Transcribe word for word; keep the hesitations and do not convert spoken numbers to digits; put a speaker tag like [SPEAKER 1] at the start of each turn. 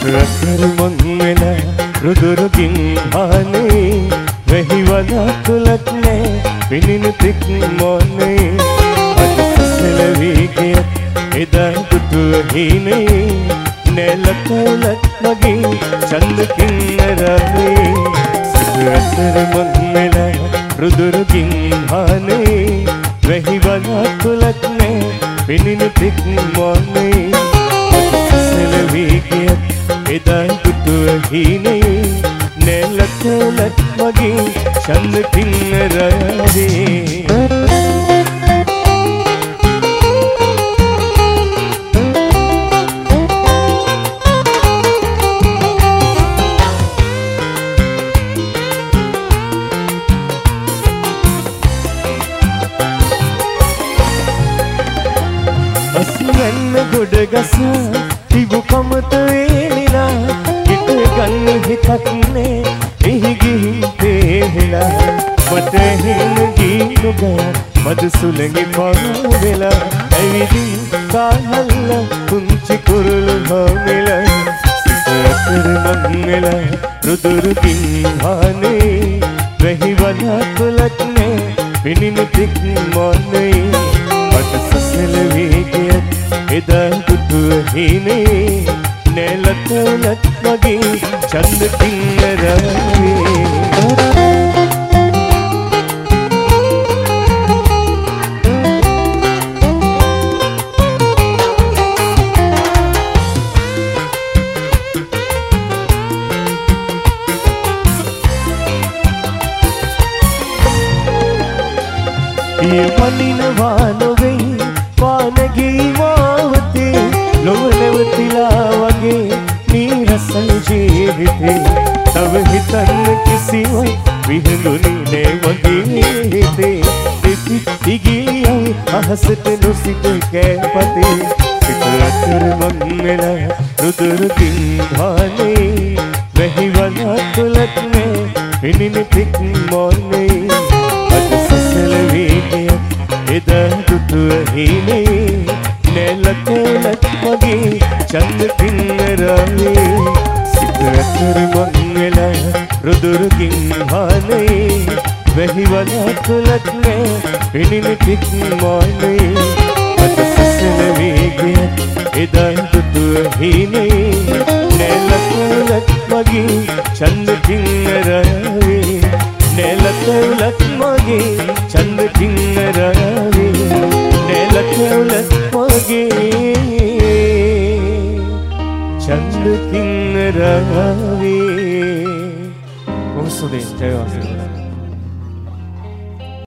[SPEAKER 1] රතර මංගල රුදුරුකින් ආනේ වෙහිවල තුලක් නෑ පිනින තික් මොනේ අද සසලවී ගිය එදා දුටුව හීනේ නැලකලක් මගේ චන්දකින් රාවේ රතර මංගල රුදුරුකින් ආනේ වෙහිවල තුලක් නෑ පිනින තික් මොනේ සසලවී ගිය එදා දුටුව හීනේ නැලකලක් මගේ චන්දකින් රාවේ අස්යන්න ගොඩ ගසා තිබු කමත වේලිලා හිත ගන්න හිතක් නේ එහි ගිහින් තේහෙලා මට හින්න ගීනු ගයා මද සුළඟි පාවෙලා ඇවිදින් කාහල්ල පුංචි කුරුළු හොමෙලා සිතර මංගල රුදුරුකින් ආනේ වෙහිවල තුලක් නේ පිනින තික් මොනේ අද සසලවී ගිය එදා දුටුව හීනේ නැලකලක් මගේ චන්දකින් රාවේ පනිනවා නොවෙයි පානගී මාවතේ ලොව නැවතිලා වගේ නීරසයි ජීවිතේ තව හිතන්න කිසිවක් විහිළුනි නේ වගේ හිතේ දෙපිත් ඉගියයි අහසට නොසිට කෑපතේ සිත අතර මංගල රුදුරුකින් ආනේ වෙහිවල තුලක් නේ පිනින තික් මොනේ අද සසලවී ගිය එදා දුටුව හීනේ නැලකලක් මගේ චන්දකින් රාවේ සිත අතර මංගල රුදුරුකින් ආනේ වෙහිවල තුලක් නේ පිනින තික් මොනේ අද සසලවී ගිය එදා දුටුව හීනේ නැලකලක් මගේ චන්දකින් රාවේ නැලකලක් මගේ චන්දකින් රාවේ නැලකලක් මගේ චන්දකින් රාවේ ඔසුදේ ජයවර්ධන